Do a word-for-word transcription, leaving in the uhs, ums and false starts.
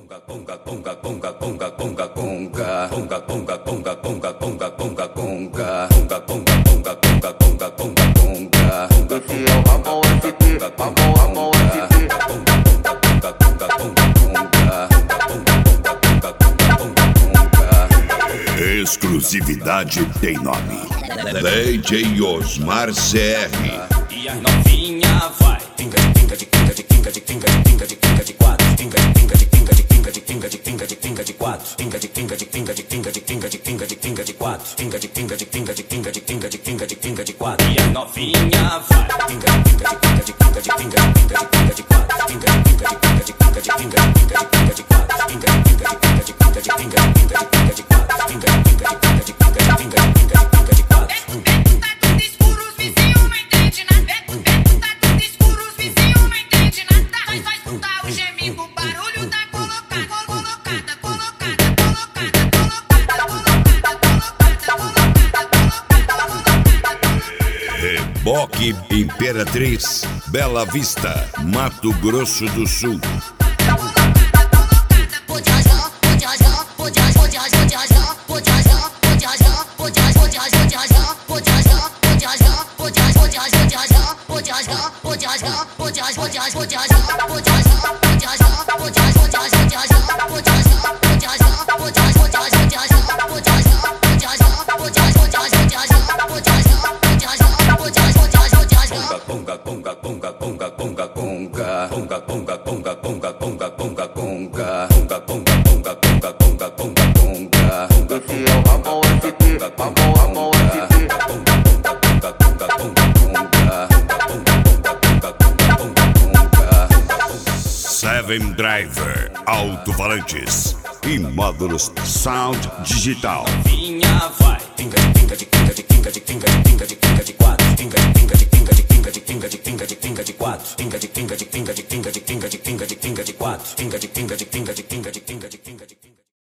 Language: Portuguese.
Exclusividade tem nome. D J Osmar C R. E a novinha vai. Pinga de pinga de pinga de pinga de pinga de pinga de pinga de quatro. Pinga de pinga de pinga de pinga de pinga de pinga de pinga de quatro. Pinga de pinga de pinga de pinga de pinga de pinga de pinga de quatro. Pinga de pinga de pinga de pinga de pinga de pinga de pinga de quatro. E a novinha vai. Pinga de pinga de pinga de pinga de pinga de pinga de pinga de quatro. Pinga de pinga de pinga de pinga de pinga de pinga de pinga de quatro. Pinga de pinga de pinga de pinga de pinga de pinga de pinga de quatro. Pinga de pinga de pinga de pinga de pinga de pinga de pinga de quatro. Tá tudo escuro, os vizinhos não entendem nada. Tá tudo escuro, os vizinhos não entendem nada. Nós vai escutar o gemido, o barulho da colocada, colocada, colocada, colocada, colocada, colocada. Reboque Imperatriz, Bela Vista, Mato Grosso do Sul. Seven Driver, alto-falantes e módulos Sound Digital. Novinha vai. Pinga de pinga de pinga de pinga de pinga de pinga de pinga de quatro. Pinga de pinga de pinga de pinga de pinga de pinga de pinga de quatro. Pinga de pinga de pinga de pinga de pinga de pinga de pinga de quatro. Pinga de pinga de pinga de pinga de pinga de pinga de pinga.